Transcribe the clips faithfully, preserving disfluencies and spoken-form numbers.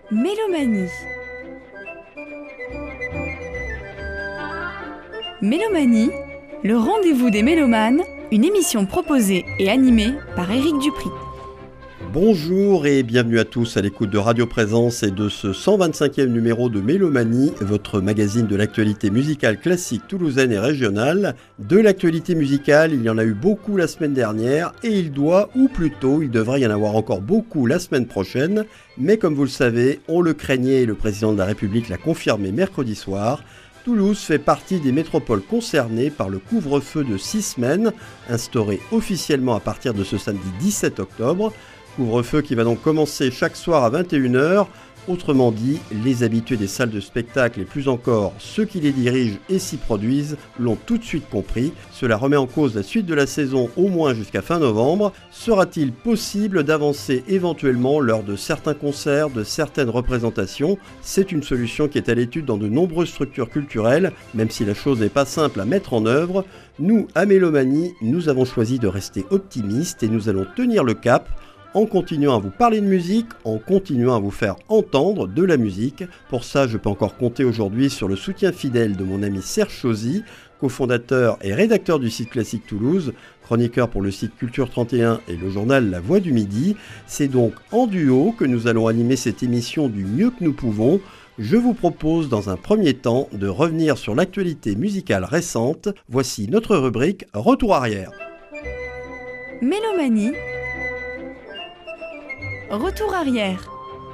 Mélomanie. Mélomanie, le rendez-vous des mélomanes, une émission proposée et animée par Éric Dupri. Bonjour et bienvenue à tous à l'écoute de Radio Présence et de ce cent vingt-cinquième numéro de Mélomanie, votre magazine de l'actualité musicale classique toulousaine et régionale. De l'actualité musicale, il y en a eu beaucoup la semaine dernière et il doit, ou plutôt, il devrait y en avoir encore beaucoup la semaine prochaine. Mais comme vous le savez, on le craignait et le président de la République l'a confirmé mercredi soir. Toulouse fait partie des métropoles concernées par le couvre-feu de six semaines, instauré officiellement à partir de ce samedi dix-sept octobre. Couvre-feu qui va donc commencer chaque soir à vingt et une heures. Autrement dit, les habitués des salles de spectacle et plus encore ceux qui les dirigent et s'y produisent l'ont tout de suite compris. Cela remet en cause la suite de la saison au moins jusqu'à fin novembre. Sera-t-il possible d'avancer éventuellement lors de certains concerts, de certaines représentations ? C'est une solution qui est à l'étude dans de nombreuses structures culturelles, même si la chose n'est pas simple à mettre en œuvre. Nous, à Mélomanie, nous avons choisi de rester optimistes et nous allons tenir le cap en continuant à vous parler de musique, en continuant à vous faire entendre de la musique. Pour ça, je peux encore compter aujourd'hui sur le soutien fidèle de mon ami Serge Chauzy, cofondateur et rédacteur du site Classique Toulouse, chroniqueur pour le site Culture trente et un et le journal La Voix du Midi. C'est donc en duo que nous allons animer cette émission du mieux que nous pouvons. Je vous propose dans un premier temps de revenir sur l'actualité musicale récente. Voici notre rubrique Retour arrière. Mélomanie. Retour arrière.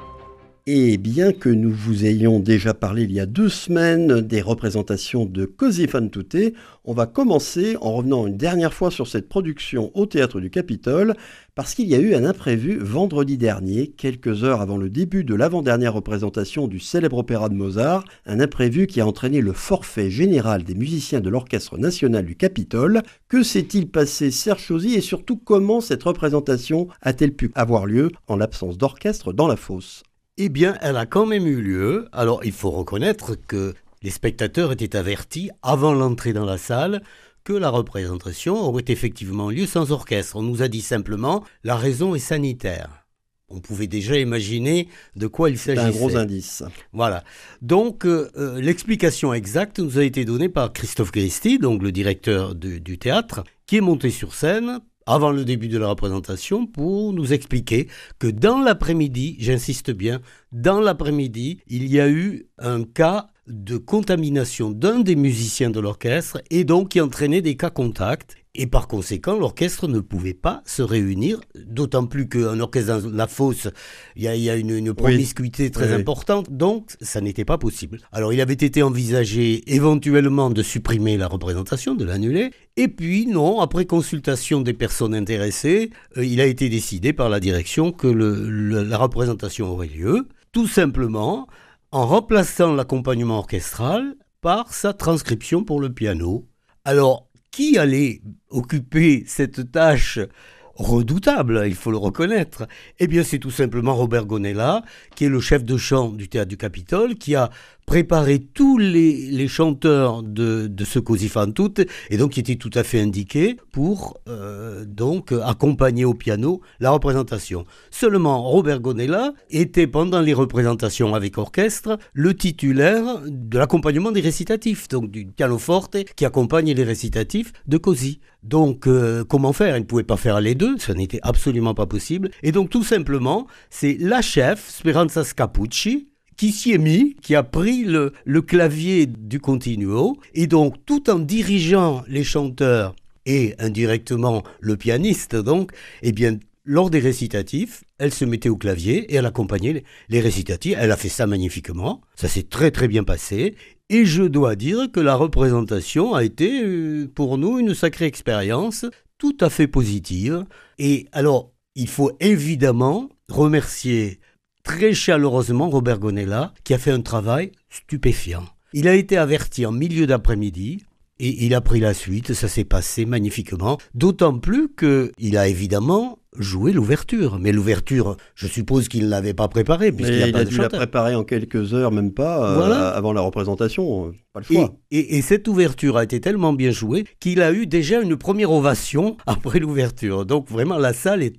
Et bien que nous vous ayons déjà parlé il y a deux semaines des représentations de Così fan tutte, on va commencer en revenant une dernière fois sur cette production au Théâtre du Capitole, parce qu'il y a eu un imprévu vendredi dernier, quelques heures avant le début de l'avant-dernière représentation du célèbre opéra de Mozart, un imprévu qui a entraîné le forfait général des musiciens de l'Orchestre national du Capitole. Que s'est-il passé, Serge Chauzy, et surtout comment cette représentation a-t-elle pu avoir lieu en l'absence d'orchestre dans la fosse ? Eh bien, elle a quand même eu lieu. Alors, il faut reconnaître que les spectateurs étaient avertis avant l'entrée dans la salle que la représentation aurait effectivement lieu sans orchestre. On nous a dit simplement « la raison est sanitaire ». On pouvait déjà imaginer de quoi il s'agissait. C'est un gros indice. Voilà. Donc, euh, l'explication exacte nous a été donnée par Christophe Gristi, donc le directeur de, du théâtre, qui est monté sur scène avant le début de la représentation pour nous expliquer que dans l'après-midi, j'insiste bien, dans l'après-midi, il y a eu un cas de contamination d'un des musiciens de l'orchestre et donc qui entraînait des cas contacts. Et par conséquent, l'orchestre ne pouvait pas se réunir, d'autant plus qu'un orchestre dans la fosse, il y a, il y a une, une promiscuité oui. très oui. importante, donc ça n'était pas possible. Alors il avait été envisagé éventuellement de supprimer la représentation, de l'annuler, et puis non, après consultation des personnes intéressées, euh, il a été décidé par la direction que le, le, la représentation aurait lieu, tout simplement en remplaçant l'accompagnement orchestral par sa transcription pour le piano. Alors, qui allait occuper cette tâche redoutable, il faut le reconnaître? Eh bien, c'est tout simplement Robert Gonella, qui est le chef de chant du Théâtre du Capitole, qui a préparé tous les, les chanteurs de, de ce Così fan tutte, et donc qui était tout à fait indiqué pour euh, donc accompagner au piano la représentation. Seulement, Robert Gonella était pendant les représentations avec orchestre le titulaire de l'accompagnement des récitatifs, donc du pianoforte qui accompagne les récitatifs de Così. Donc, euh, comment faire ? Il ne pouvait pas faire les deux, ça n'était absolument pas possible. Et donc, tout simplement, c'est la chef, Speranza Scapucci, qui s'y est mis, qui a pris le, le clavier du continuo, et donc tout en dirigeant les chanteurs et indirectement le pianiste, donc, eh bien, lors des récitatifs, elle se mettait au clavier et elle accompagnait les, les récitatifs. Elle a fait ça magnifiquement, ça s'est très très bien passé, et je dois dire que la représentation a été euh, pour nous une sacrée expérience, tout à fait positive. Et alors, il faut évidemment remercier très chaleureusement Robert Gonella, qui a fait un travail stupéfiant. Il a été averti en milieu d'après-midi, et il a pris la suite, ça s'est passé magnifiquement, d'autant plus qu'il a évidemment joué l'ouverture. Mais l'ouverture, je suppose qu'il ne l'avait pas préparée, puisqu'il n'y a il pas a de dû chanteur. la préparer en quelques heures, même pas, euh, Voilà. avant la représentation, pas le choix. Et, et, et cette ouverture a été tellement bien jouée qu'il a eu déjà une première ovation après l'ouverture. Donc vraiment, la salle était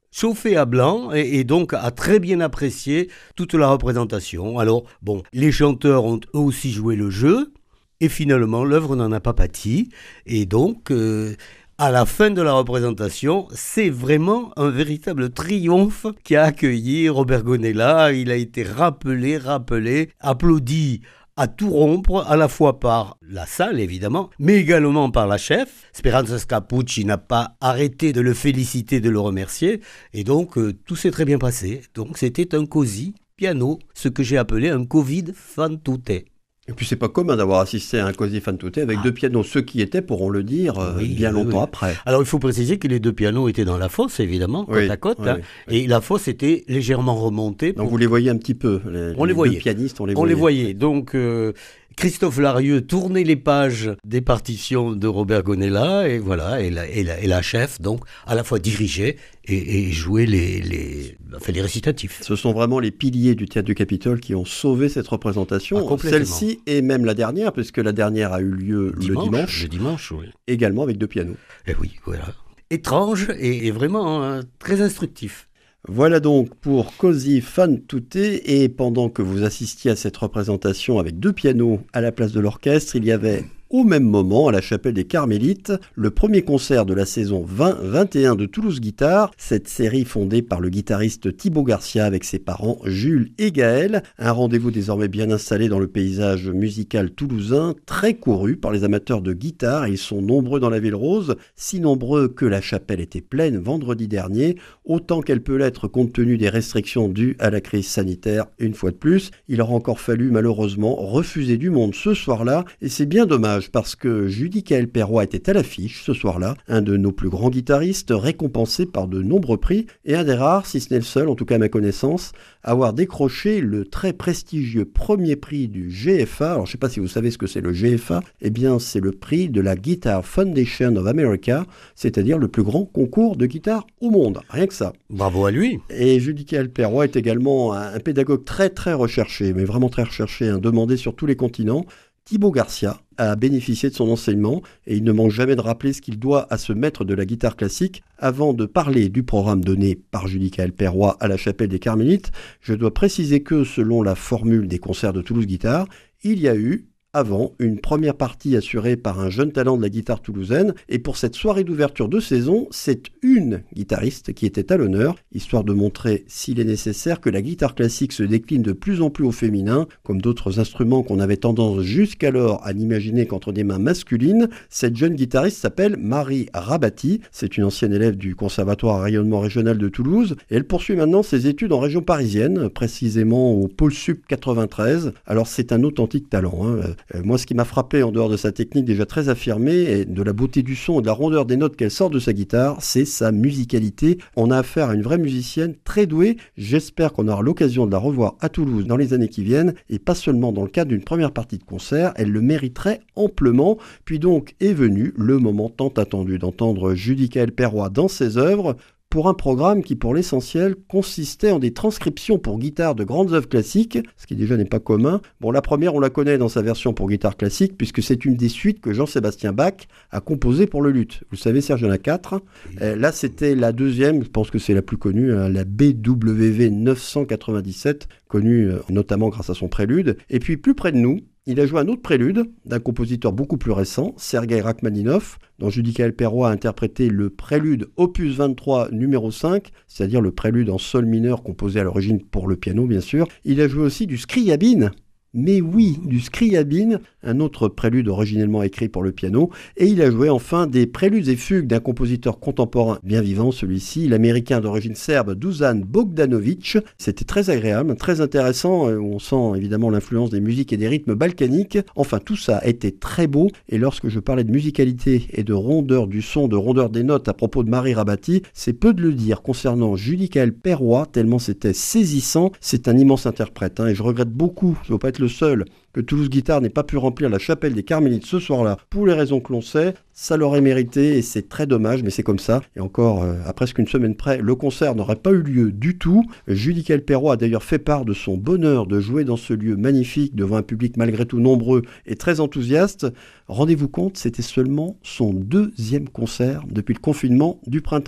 chauffé à blanc et, et donc a très bien apprécié toute la représentation. Alors, bon, les chanteurs ont eux aussi joué le jeu et finalement, l'œuvre n'en a pas pâti. Et donc, euh, à la fin de la représentation, c'est vraiment un véritable triomphe qui a accueilli Robert Gonella. Il a été rappelé, rappelé, applaudi à tout rompre, à la fois par la salle évidemment, mais également par la chef. Speranza Scapucci n'a pas arrêté de le féliciter, de le remercier, et donc euh, tout s'est très bien passé. Donc c'était un così piano, ce que j'ai appelé un Covid fan tutte. Et puis c'est pas commun d'avoir assisté à un così fan tutte avec ah. deux pianos. Ceux qui étaient pourront le dire euh, oui, bien oui, longtemps oui. après. Alors il faut préciser que les deux pianos étaient dans la fosse évidemment, côte oui, à côte, oui, hein, oui. et la fosse était légèrement remontée. Pour... Donc vous les voyez un petit peu, les, on les, les voyait. deux pianistes, on les on voyait. On les voyait, donc... Euh, Christophe Larieux tournait les pages des partitions de Robert Gonella et voilà, et la, et la, et la chef donc à la fois dirigeait et, et jouait les, les, enfin, les récitatifs. Ce sont vraiment les piliers du Théâtre du Capitole qui ont sauvé cette représentation, ah, celle-ci et même la dernière, puisque la dernière a eu lieu dimanche, le dimanche, le dimanche, oui. également avec deux pianos. Et oui, voilà. Étrange et, et vraiment hein, très instructif. Voilà donc pour Così fan tutte, et pendant que vous assistiez à cette représentation avec deux pianos à la place de l'orchestre, il y avait au même moment à la chapelle des Carmélites le premier concert de la saison vingt vingt et un de Toulouse Guitare, cette série fondée par le guitariste Thibaut Garcia avec ses parents Jules et Gaël, un rendez-vous désormais bien installé dans le paysage musical toulousain, très couru par les amateurs de guitare. Ils sont nombreux dans la Ville Rose, si nombreux que la chapelle était pleine vendredi dernier, autant qu'elle peut l'être compte tenu des restrictions dues à la crise sanitaire. Une fois de plus, il aura encore fallu malheureusement refuser du monde ce soir-là, et c'est bien dommage parce que Judicaël Perroy était à l'affiche ce soir-là, un de nos plus grands guitaristes récompensé par de nombreux prix et un des rares, si ce n'est le seul, en tout cas à ma connaissance, à avoir décroché le très prestigieux premier prix du G F A. Alors je ne sais pas si vous savez ce que c'est le G F A, eh bien c'est le prix de la Guitar Foundation of America, c'est-à-dire le plus grand concours de guitare au monde, rien que ça. Bravo à lui. Et Judicaël Perroy est également un, un pédagogue très très recherché, mais vraiment très recherché, hein, demandé sur tous les continents. Thibaut Garcia a bénéficié de son enseignement et il ne manque jamais de rappeler ce qu'il doit à ce maître de la guitare classique. Avant de parler du programme donné par Judicaël Perroy à la chapelle des Carmélites, je dois préciser que selon la formule des concerts de Toulouse Guitare, il y a eu avant une première partie assurée par un jeune talent de la guitare toulousaine, et pour cette soirée d'ouverture de saison, c'est une guitariste qui était à l'honneur, histoire de montrer, s'il est nécessaire, que la guitare classique se décline de plus en plus au féminin, comme d'autres instruments qu'on avait tendance jusqu'alors à n'imaginer qu'entre des mains masculines. Cette jeune guitariste s'appelle Marie Rabati, c'est une ancienne élève du Conservatoire à rayonnement régional de Toulouse, et elle poursuit maintenant ses études en région parisienne, précisément au Pôle Sup quatre-vingt-treize. Alors c'est un authentique talent, hein. Euh, moi, ce qui m'a frappé, en dehors de sa technique déjà très affirmée, et de la beauté du son et de la rondeur des notes qu'elle sort de sa guitare, c'est sa musicalité. On a affaire à une vraie musicienne très douée. J'espère qu'on aura l'occasion de la revoir à Toulouse dans les années qui viennent, et pas seulement dans le cadre d'une première partie de concert. Elle le mériterait amplement. Puis donc est venu le moment tant attendu d'entendre Judicaël Perroy dans ses œuvres, pour un programme qui, pour l'essentiel, consistait en des transcriptions pour guitare de grandes œuvres classiques, ce qui déjà n'est pas commun. Bon, la première, on la connaît dans sa version pour guitare classique, puisque c'est une des suites que Jean-Sébastien Bach a composées pour le luth. Vous le savez, Serge, il y en a quatre. Euh, là, c'était la deuxième, je pense que c'est la plus connue, hein, la B W V neuf cent quatre-vingt-dix-sept, connue euh, notamment grâce à son prélude. Et puis, plus près de nous, il a joué un autre prélude d'un compositeur beaucoup plus récent, Sergueï Rachmaninov, dont Judicaël Perroy a interprété le prélude opus vingt-trois numéro cinq, c'est-à-dire le prélude en sol mineur composé à l'origine pour le piano bien sûr. Il a joué aussi du Scriabine. Mais oui, du Scriabine, un autre prélude originellement écrit pour le piano, et il a joué enfin des préludes et fugues d'un compositeur contemporain bien vivant, celui-ci, l'américain d'origine serbe Dusan Bogdanovic. C'était très agréable, très intéressant, on sent évidemment l'influence des musiques et des rythmes balkaniques. Enfin, tout ça a été très beau, et lorsque je parlais de musicalité et de rondeur du son, de rondeur des notes à propos de Marie Rabati, c'est peu de le dire concernant Judicaël Perroy, tellement c'était saisissant. C'est un immense interprète, hein, et je regrette beaucoup, je ne veux pas être le seul, que Toulouse Guitare n'ait pas pu remplir la chapelle des Carmélites ce soir-là, pour les raisons que l'on sait. Ça l'aurait mérité et c'est très dommage, mais c'est comme ça. Et encore, euh, à presque une semaine près, le concert n'aurait pas eu lieu du tout. Judicaël Perroy a d'ailleurs fait part de son bonheur de jouer dans ce lieu magnifique devant un public malgré tout nombreux et très enthousiaste. Rendez-vous compte, c'était seulement son deuxième concert depuis le confinement du printemps.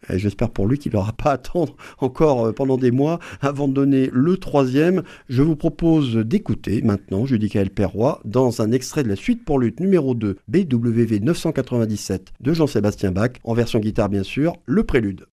Et j'espère pour lui qu'il n'aura pas à attendre encore pendant des mois avant de donner le troisième. Je vous propose d'écouter maintenant Judicaël Perroy dans un extrait de la suite pour luth numéro deux B W V neuf cent quatre-vingt-dix-sept de Jean-Sébastien Bach, en version guitare bien sûr, le prélude.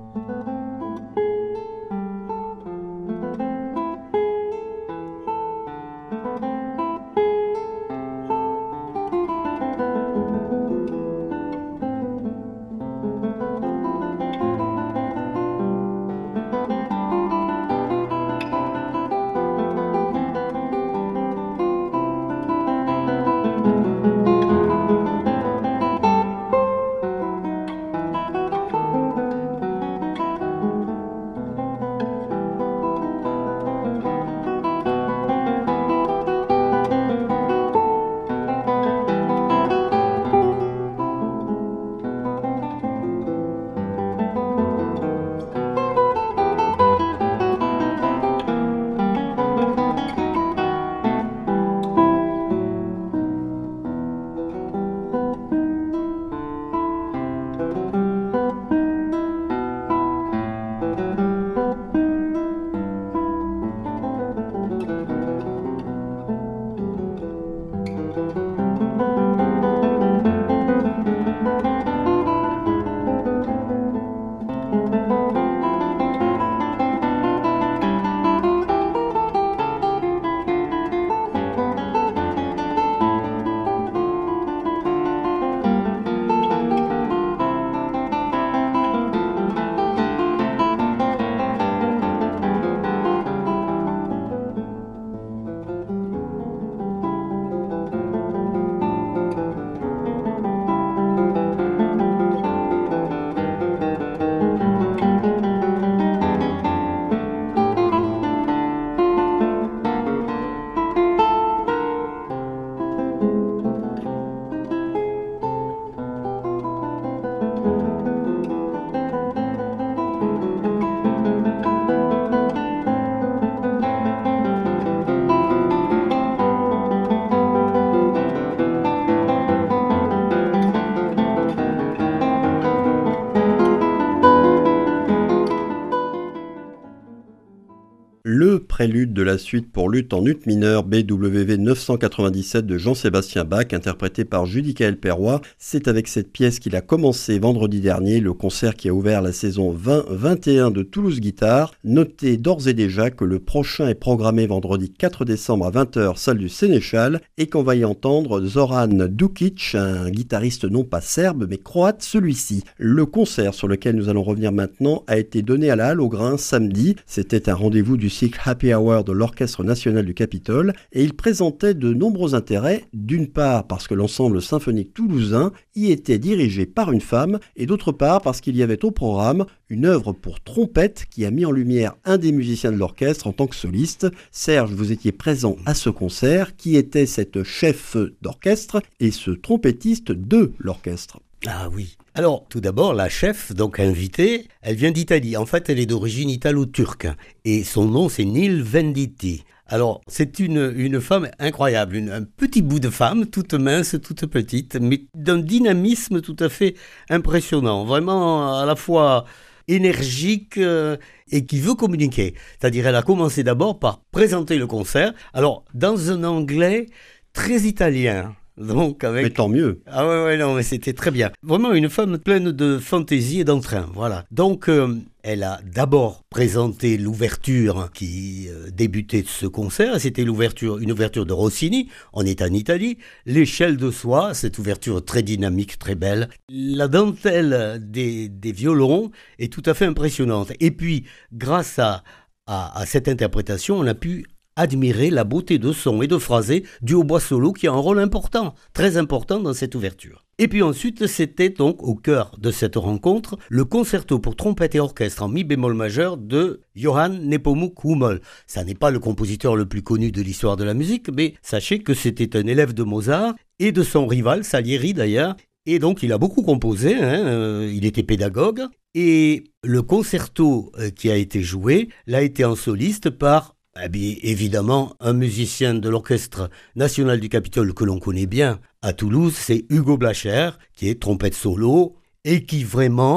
Le prélude de la suite pour luth en ut mineur B W V neuf cent quatre-vingt-dix-sept de Jean-Sébastien Bach, interprété par Judicaël Perroy. C'est avec cette pièce qu'il a commencé vendredi dernier le concert qui a ouvert la saison vingt vingt et un de Toulouse Guitare. Notez d'ores et déjà que le prochain est programmé vendredi quatre décembre à vingt heures, salle du Sénéchal, et qu'on va y entendre Zoran Dukic, un guitariste non pas serbe mais croate celui-ci. Le concert sur lequel nous allons revenir maintenant a été donné à la Halle au Grain samedi. C'était un rendez-vous du cycle Happy Hour de l'Orchestre National du Capitole, et il présentait de nombreux intérêts, d'une part parce que l'ensemble symphonique toulousain y était dirigé par une femme, et d'autre part parce qu'il y avait au programme une œuvre pour trompette qui a mis en lumière un des musiciens de l'orchestre en tant que soliste. Serge, vous étiez présent à ce concert. Qui était cette chef d'orchestre et ce trompettiste de l'orchestre? Ah oui. Alors, tout d'abord, la chef, donc invitée, elle vient d'Italie. En fait, elle est d'origine italo-turque. Et son nom, c'est Nil Venditti. Alors, c'est une, une femme incroyable, une, un petit bout de femme, toute mince, toute petite, mais d'un dynamisme tout à fait impressionnant. Vraiment, à la fois énergique euh, et qui veut communiquer. C'est-à-dire, elle a commencé d'abord par présenter le concert. Alors, dans un anglais très italien. Donc avec... Mais tant mieux. Ah ouais, ouais, non, mais c'était très bien. Vraiment une femme pleine de fantaisie et d'entrain, voilà. Donc, euh, elle a d'abord présenté l'ouverture qui euh, débutait de ce concert. C'était l'ouverture, une ouverture de Rossini. On est en Italie. L'échelle de soie, cette ouverture très dynamique, très belle. La dentelle des, des violons est tout à fait impressionnante. Et puis, grâce à, à, à cette interprétation, on a pu admirer la beauté de son et de phrasé du hautbois solo qui a un rôle important, très important dans cette ouverture. Et puis ensuite, c'était donc au cœur de cette rencontre le concerto pour trompette et orchestre en mi bémol majeur de Johann Nepomuk Hummel. Ça n'est pas le compositeur le plus connu de l'histoire de la musique, mais sachez que c'était un élève de Mozart et de son rival, Salieri d'ailleurs. Et donc il a beaucoup composé, hein, euh, il était pédagogue. Et le concerto euh, qui a été joué l'a été en soliste par... Eh bien, évidemment, un musicien de l'Orchestre National du Capitole que l'on connaît bien à Toulouse, c'est Hugo Blacher, qui est trompette solo et qui vraiment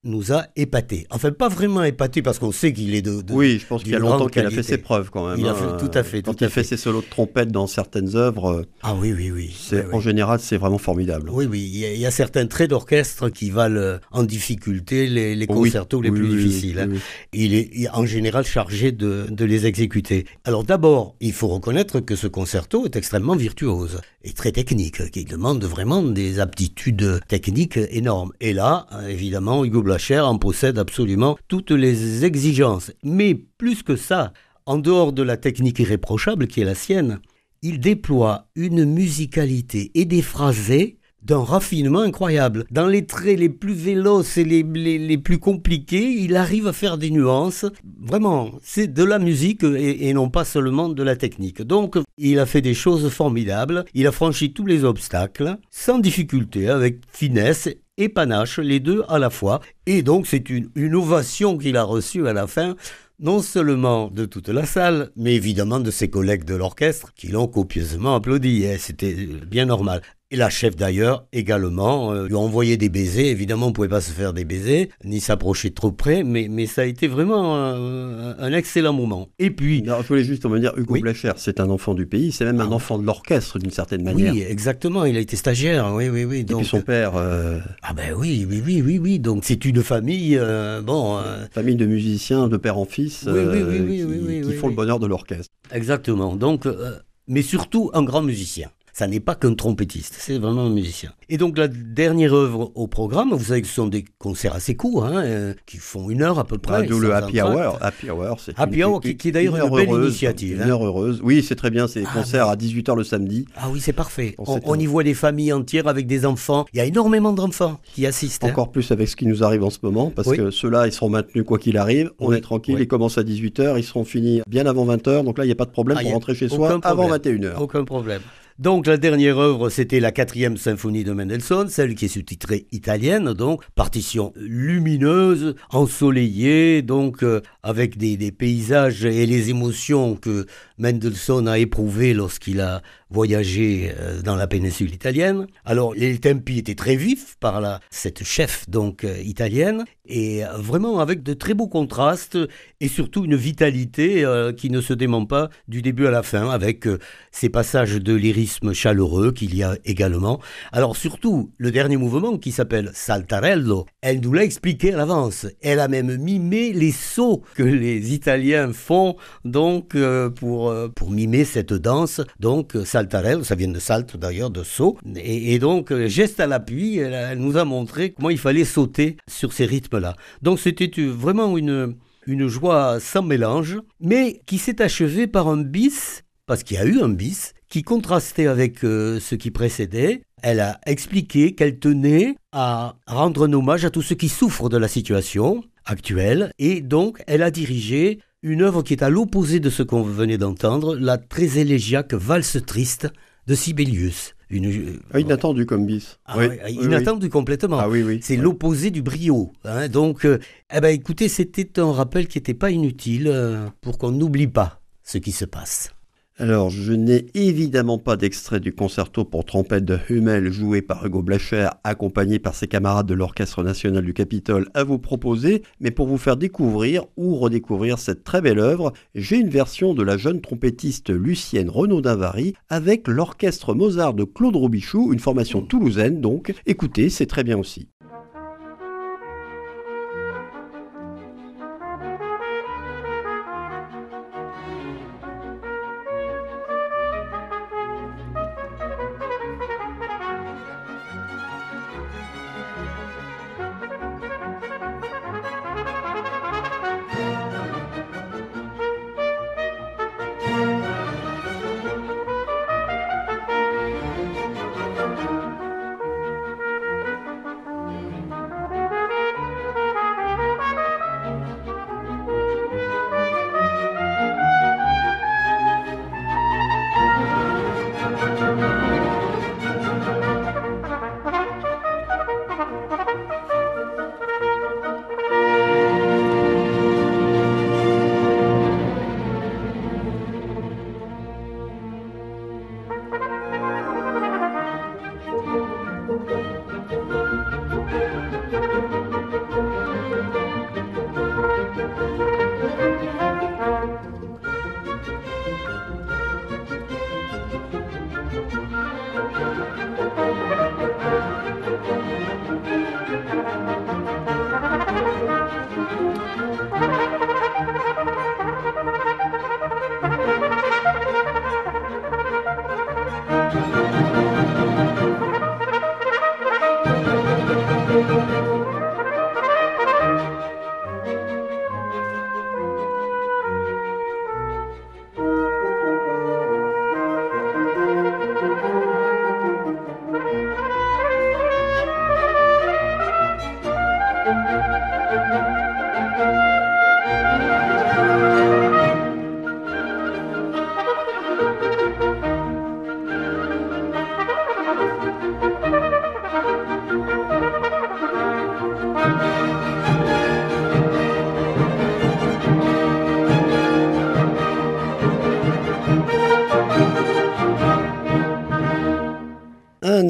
nous a épaté. Enfin, pas vraiment épaté parce qu'on sait qu'il est de, de Oui, je pense qu'il y a longtemps qu'il a fait qualité. ses preuves quand même. Il a hein. fait, tout à fait. Quand tout il à fait fait. ses solos de trompette dans certaines œuvres, Ah oui, oui, oui. c'est, oui, en oui. général, c'est vraiment formidable. Oui, oui. Il y, a, il y a certains traits d'orchestre qui valent euh, en difficulté les, les Oui, concertos les oui, plus oui, difficiles. oui, hein. oui. Il est il est en général chargé de, de les exécuter. Alors d'abord, il faut reconnaître que ce concerto est extrêmement virtuose et très technique, qui demande vraiment des aptitudes techniques énormes. Et là, évidemment, Hugo Blacher en possède absolument toutes les exigences. Mais plus que ça, en dehors de la technique irréprochable qui est la sienne, il déploie une musicalité et des phrasés d'un raffinement incroyable. Dans les traits les plus véloces et les, les, les plus compliqués, il arrive à faire des nuances. Vraiment, c'est de la musique et, et non pas seulement de la technique. Donc, il a fait des choses formidables. Il a franchi tous les obstacles, sans difficulté, avec finesse et panache, les deux à la fois. Et donc, c'est une, une ovation qu'il a reçue à la fin, non seulement de toute la salle, mais évidemment de ses collègues de l'orchestre, qui l'ont copieusement applaudi. Et c'était bien normal. Et la chef d'ailleurs également euh, lui a envoyé des baisers. Évidemment, on ne pouvait pas se faire des baisers, ni s'approcher trop près, mais, mais ça a été vraiment un, un excellent moment. Et puis... Non, je voulais juste me dire, Hugo Oui. Blacher, c'est un enfant du pays, c'est même Ah un oui. enfant de l'orchestre d'une certaine manière. Oui, exactement, il a été stagiaire, oui, oui, oui. Et Donc... puis son père, euh, Ah ben oui, oui, oui, oui, oui. Donc c'est une famille, euh, bon... euh, famille de musiciens, de père en fils, Oui, oui, oui, euh, oui, qui, oui, oui, qui oui, font oui. le bonheur de l'orchestre. Exactement, donc... euh, mais surtout un grand musicien. Ça n'est pas qu'un trompettiste, c'est vraiment un musicien. Et donc la dernière œuvre au programme, vous savez que ce sont des concerts assez courts, hein, euh, qui font une heure à peu près. Ah, d'où sans le Happy entracte. Hour. Happy Hour, c'est Happy une, Hour, qui- qui est d'ailleurs une heure belle heureuse, initiative, Une hein. heure heureuse. Oui, c'est très bien, c'est des Ah, concerts mais- à dix-huit heures le samedi. Ah oui, c'est parfait. On On, sait on tout. y voit des familles entières avec des enfants. Il y a énormément d'enfants qui assistent. hein. Encore plus avec ce qui nous arrive en ce moment, parce Oui. que ceux-là, ils seront maintenus quoi qu'il arrive. On Oui, est tranquille, oui. ils commencent à dix-huit heures, ils seront finis bien avant vingt heures, donc là, il n'y a pas de problème Ah, pour y a rentrer chez aucun soi avant problème. vingt et une heures. Aucun problème. Donc la dernière œuvre, c'était la quatrième symphonie de Mendelssohn, celle qui est sous-titrée italienne, donc partition lumineuse, ensoleillée, donc euh, avec des, des paysages et les émotions que Mendelssohn a éprouvées lorsqu'il a voyagé euh, dans la péninsule italienne. Alors les tempi étaient très vifs par la, cette chef donc euh, italienne, et euh, vraiment avec de très beaux contrastes et surtout une vitalité euh, qui ne se dément pas du début à la fin, avec euh, ces passages de lyrisme chaleureux qu'il y a également. Alors surtout, le dernier mouvement qui s'appelle Saltarello, elle nous l'a expliqué à l'avance. Elle a même mimé les sauts que les Italiens font donc euh, pour, euh, pour mimer cette danse. Donc Saltarello, ça vient de salte d'ailleurs, de saut. Et, et donc, euh, geste à l'appui, elle, elle nous a montré comment il fallait sauter sur ces rythmes-là. Donc c'était euh, vraiment une, une joie sans mélange, mais qui s'est achevée par un bis, parce qu'il y a eu un bis, qui contrastait avec euh, ce qui précédait. Elle a expliqué qu'elle tenait à rendre un hommage à tous ceux qui souffrent de la situation actuelle, et donc elle a dirigé une œuvre qui est à l'opposé de ce qu'on venait d'entendre, la très élégiaque Valse triste de Sibelius. Une, Ah, inattendu comme bis. ah Oui, ouais, oui, inattendu complètement. oui. Ah oui, oui. C'est Ouais. l'opposé du brio. hein. Donc, euh, eh ben, écoutez, c'était un rappel qui n'était pas inutile euh, pour qu'on n'oublie pas ce qui se passe. Alors, je n'ai évidemment pas d'extrait du concerto pour trompette de Hummel joué par Hugo Blacher, accompagné par ses camarades de l'Orchestre national du Capitole, à vous proposer, mais pour vous faire découvrir ou redécouvrir cette très belle œuvre, j'ai une version de la jeune trompettiste Lucienne Renaud-Davary avec l'Orchestre Mozart de Claude Robichou, une formation toulousaine donc. Écoutez, c'est très bien aussi.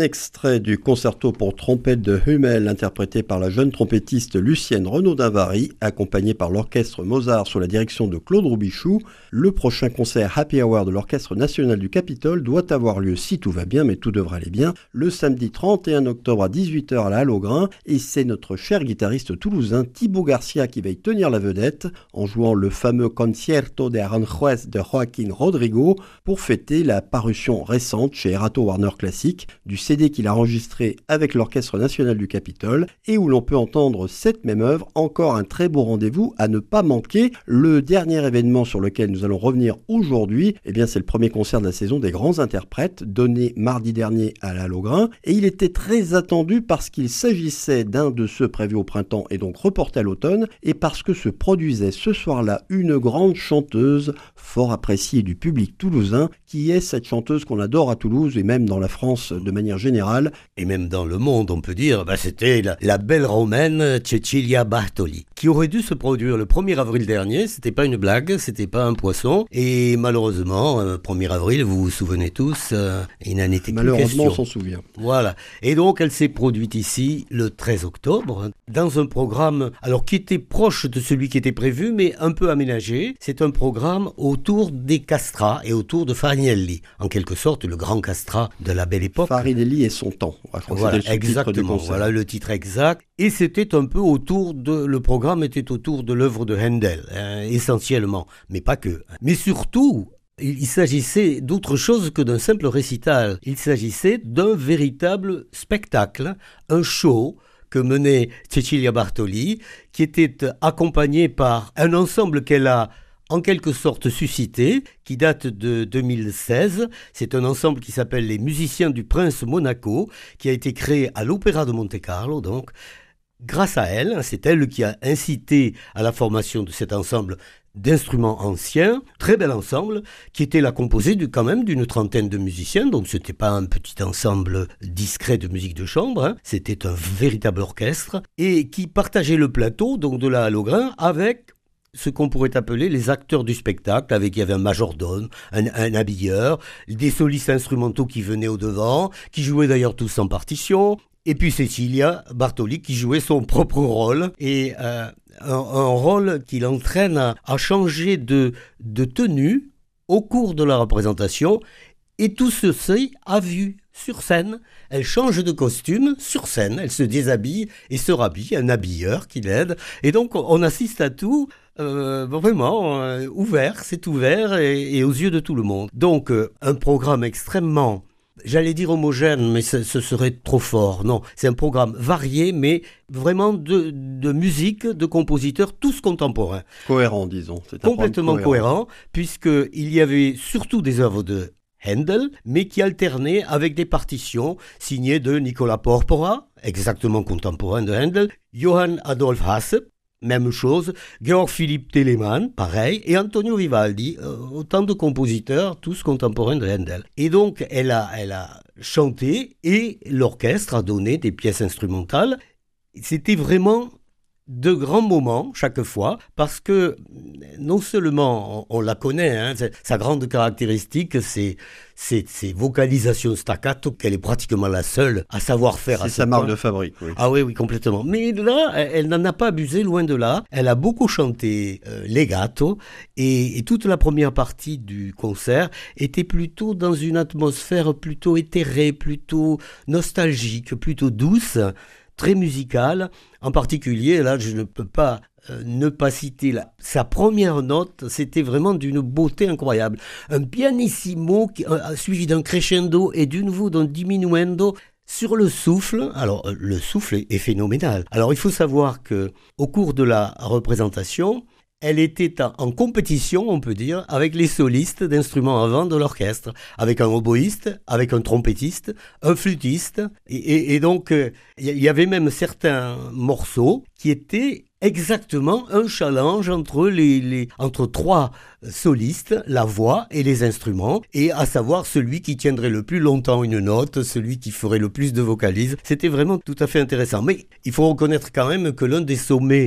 extrait du concerto pour trompette de Hummel, interprété par la jeune trompettiste Lucienne Renaud-Davary, accompagnée par l'orchestre Mozart sous la direction de Claude Robichou. Le prochain concert Happy Hour de l'Orchestre National du Capitole doit avoir lieu, si tout va bien, mais tout devrait aller bien, le samedi trente et un octobre à dix-huit heures à la Halle au Grain, et c'est notre cher guitariste toulousain Thibaut Garcia qui va y tenir la vedette, en jouant le fameux Concierto de Aranjuez de Joaquín Rodrigo, pour fêter la parution récente chez Erato Warner Classic du C D qu'il a enregistré avec l'Orchestre National du Capitole, et où l'on peut entendre cette même œuvre. Encore un très beau rendez-vous à ne pas manquer. Le dernier événement sur lequel nous allons revenir aujourd'hui, eh bien c'est le premier concert de la saison des grands interprètes, donné mardi dernier à la Halle au Grain, et il était très attendu parce qu'il s'agissait d'un de ceux prévus au printemps et donc reporté à l'automne, et parce que se produisait ce soir-là une grande chanteuse fort appréciée du public toulousain, qui est cette chanteuse qu'on adore à Toulouse et même dans la France de manière générale. Et même dans le monde, on peut dire, bah c'était la, la belle romaine Cecilia Bartoli, qui aurait dû se produire le premier avril dernier. C'était pas une blague, c'était pas un poisson. Et malheureusement, euh, premier avril, vous vous souvenez tous, euh, il n'en était plus question. Malheureusement, on s'en souvient. Voilà. Et donc, elle s'est produite ici le treize octobre, dans un programme, alors qui était proche de celui qui était prévu, mais un peu aménagé. C'est un programme autour des castrats et autour de Farinelli. En quelque sorte, le grand castrat de la belle époque. Farinelli et son temps. Voilà, exactement. Voilà le titre exact. Et c'était un peu autour de, le programme était autour de l'œuvre de Handel, hein, essentiellement, mais pas que. Mais surtout, il s'agissait d'autre chose que d'un simple récital. Il s'agissait d'un véritable spectacle, un show que menait Cecilia Bartoli, qui était accompagné par un ensemble qu'elle a en quelque sorte suscité, qui date de deux mille seize. C'est un ensemble qui s'appelle les Musiciens du Prince Monaco, qui a été créé à l'Opéra de Monte-Carlo, donc. Grâce à elle, c'est elle qui a incité à la formation de cet ensemble d'instruments anciens, très bel ensemble, qui était là composé de, quand même d'une trentaine de musiciens, donc c'était pas un petit ensemble discret de musique de chambre, hein, c'était un véritable orchestre, et qui partageait le plateau, donc de la Halle au Grain, avec ce qu'on pourrait appeler les acteurs du spectacle, avec il y avait un majordome, un, un habilleur, des solistes instrumentaux qui venaient au devant, qui jouaient d'ailleurs tous en partition, et puis Cecilia Bartoli qui jouait son propre rôle, et euh, un, un rôle qui l'entraîne à, à changer de, de tenue au cours de la représentation, et tout ceci à vue, sur scène. Elle change de costume sur scène, elle se déshabille et se rhabille, un habilleur qui l'aide, et donc on assiste à tout euh, vraiment euh, ouvert, c'est ouvert et, et aux yeux de tout le monde. Donc euh, un programme extrêmement, j'allais dire homogène, mais ce, ce serait trop fort. Non, c'est un programme varié, mais vraiment de, de musique, de compositeurs, tous contemporains. Cohérent, disons. C'est complètement cohérent, puisqu'il y avait surtout des œuvres de Handel, mais qui alternaient avec des partitions signées de Nicola Porpora, exactement contemporain de Handel, Johann Adolf Hasse, même chose, Georg Philipp Telemann, pareil, et Antonio Vivaldi, euh, autant de compositeurs, tous contemporains de Handel. Et donc, elle a, elle a chanté, et l'orchestre a donné des pièces instrumentales. C'était vraiment de grands moments, chaque fois, parce que non seulement on, on la connaît, hein, sa grande caractéristique, c'est ses vocalisations staccato, qu'elle est pratiquement la seule à savoir faire. C'est sa marque de fabrique, oui. Ah oui, oui, complètement. Mais là, elle, elle n'en a pas abusé, loin de là. Elle a beaucoup chanté euh, legato, et, et toute la première partie du concert était plutôt dans une atmosphère plutôt éthérée, plutôt nostalgique, plutôt douce, très musicale. En particulier, là, je ne peux pas euh, ne pas citer la, sa première note, c'était vraiment d'une beauté incroyable. Un pianissimo qui, euh, suivi d'un crescendo et d'une nouveau d'un diminuendo sur le souffle. Alors, euh, le souffle est, est phénoménal. Alors, il faut savoir que au cours de la représentation, elle était en compétition, on peut dire, avec les solistes d'instruments à vent de l'orchestre, avec un oboïste, avec un trompettiste, un flûtiste, et, et, et donc il euh, y avait même certains morceaux qui étaient exactement un challenge entre les, les entre trois solistes, la voix et les instruments, et à savoir celui qui tiendrait le plus longtemps une note, celui qui ferait le plus de vocalises. C'était vraiment tout à fait intéressant. Mais il faut reconnaître quand même que l'un des sommets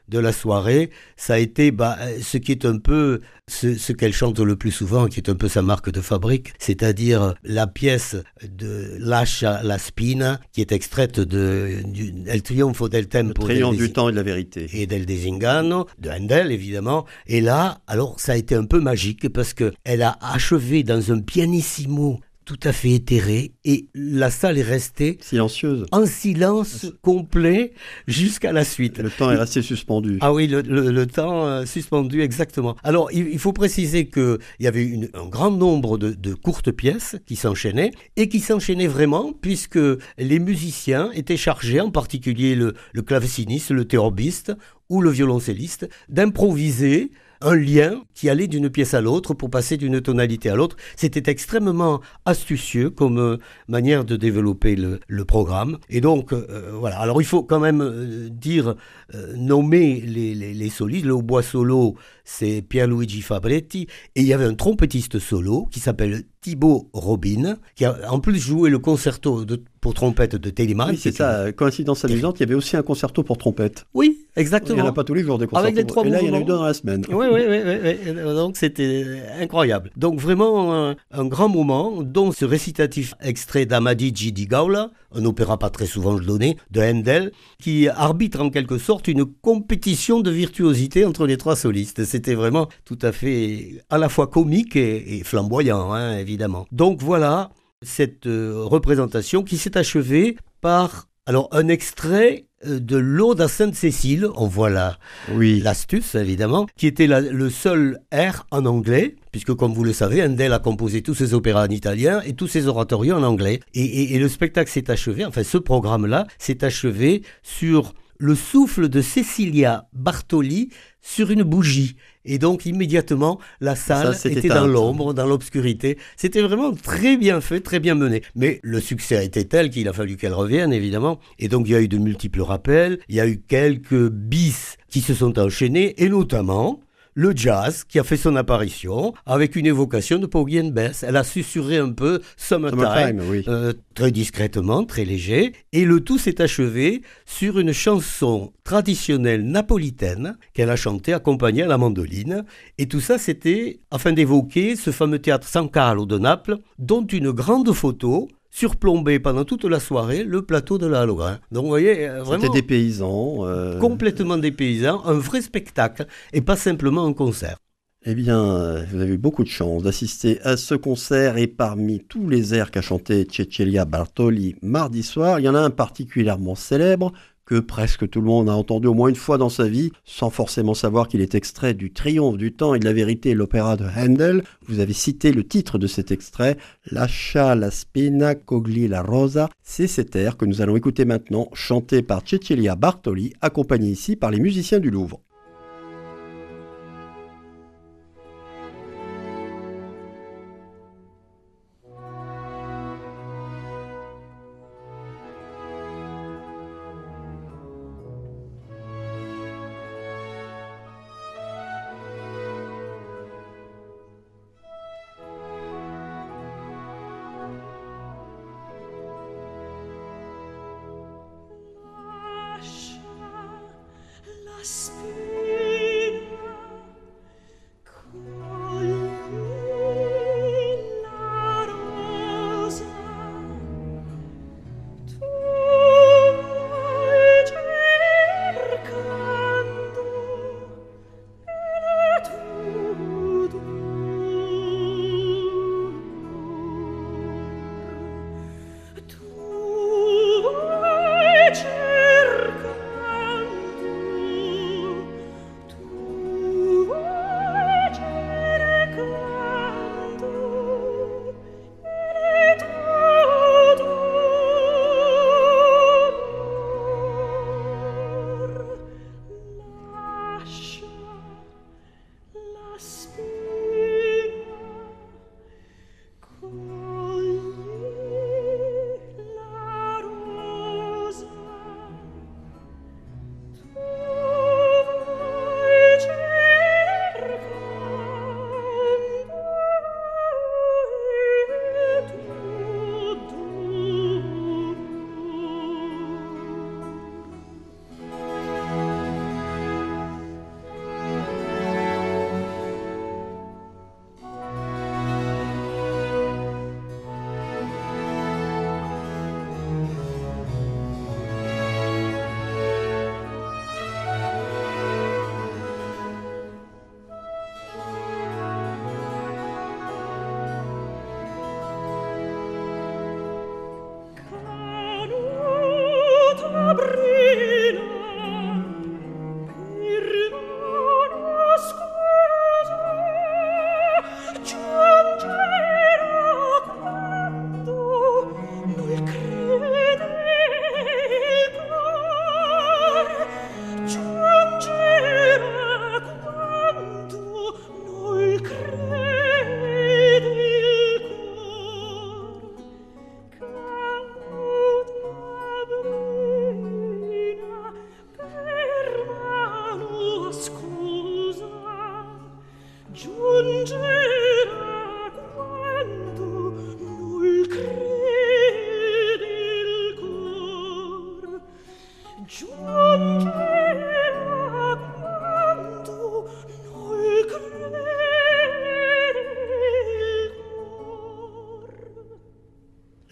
de la soirée, ça a été bah, ce qui est un peu ce, ce qu'elle chante le plus souvent, qui est un peu sa marque de fabrique, c'est-à-dire la pièce de Lascia la spina, qui est extraite de du, El trionfo del tempo, le triomphe del du temps et de la vérité, et del Desingano, de Handel évidemment. Et là, alors ça a été un peu magique parce que elle a achevé dans un pianissimo tout à fait éthéré, et la salle est restée silencieuse, en silence complet jusqu'à la suite. Le temps est resté suspendu. Ah oui, le, le, le temps euh, suspendu, exactement. Alors, il, il faut préciser qu'il y avait une, un grand nombre de, de courtes pièces qui s'enchaînaient, et qui s'enchaînaient vraiment, puisque les musiciens étaient chargés, en particulier le, le claveciniste, le théorbiste ou le violoncelliste, d'improviser un lien qui allait d'une pièce à l'autre pour passer d'une tonalité à l'autre. C'était extrêmement astucieux comme euh, manière de développer le, le programme. Et donc, euh, voilà. Alors, il faut quand même euh, dire, euh, nommer les, les, les solistes. Le hautbois solo, c'est Pierluigi Fabretti. Et il y avait un trompettiste solo qui s'appelle Thibaut Robin, qui a en plus joué le concerto de, pour trompette de Telemann. Oui, c'est ça. Une... Coïncidence amusante, il y avait aussi un concerto pour trompette. Oui, exactement. Il n'y en a pas tous les jours des concertos. Avec les trois Et là, mouvements. il y en a eu deux dans la semaine. Oui, oui, oui. oui, oui. Donc, c'était incroyable. Donc, vraiment, un, un grand moment, dont ce récitatif extrait d'Amadigi di Gaula, un opéra pas très souvent donné, de Handel, qui arbitre en quelque sorte une compétition de virtuosité entre les trois solistes. C'était vraiment tout à fait à la fois comique et, et flamboyant, hein, évidemment. Donc, voilà cette euh, représentation qui s'est achevée par alors un extrait de l'Aude à Sainte-Cécile, on voit la, oui. l'astuce évidemment, qui était la, le seul air en anglais, puisque comme vous le savez, Handel a composé tous ses opéras en italien et tous ses oratorios en anglais. Et, et, et le spectacle s'est achevé, enfin ce programme-là s'est achevé sur le souffle de Cecilia Bartoli sur une bougie. Et donc, immédiatement, la salle Ça, était dans l'ombre, dans l'obscurité. C'était vraiment très bien fait, très bien mené. Mais le succès a été tel qu'il a fallu qu'elle revienne, évidemment. Et donc, il y a eu de multiples rappels. Il y a eu quelques bis qui se sont enchaînés, et notamment le jazz qui a fait son apparition avec une évocation de Porgy and Bess. Elle a susurré un peu Summertime, Summertime oui. euh, très discrètement, très léger. Et le tout s'est achevé sur une chanson traditionnelle napolitaine qu'elle a chantée accompagnée à la mandoline. Et tout ça, c'était afin d'évoquer ce fameux théâtre San Carlo de Naples, dont une grande photo surplombé pendant toute la soirée le plateau de la Halograin. Donc vous voyez, vraiment... C'était des paysans. Euh... Complètement des paysans, un vrai spectacle et pas simplement un concert. Eh bien, vous avez eu beaucoup de chance d'assister à ce concert et parmi tous les airs qu'a chanté Cecilia Bartoli mardi soir, il y en a un particulièrement célèbre que presque tout le monde a entendu au moins une fois dans sa vie, sans forcément savoir qu'il est extrait du Triomphe du temps et de la vérité, l'opéra de Handel. Vous avez cité le titre de cet extrait, Lascia la spina, cogli la rosa. C'est cet air que nous allons écouter maintenant, chanté par Cecilia Bartoli, accompagné ici par les musiciens du Louvre. Spina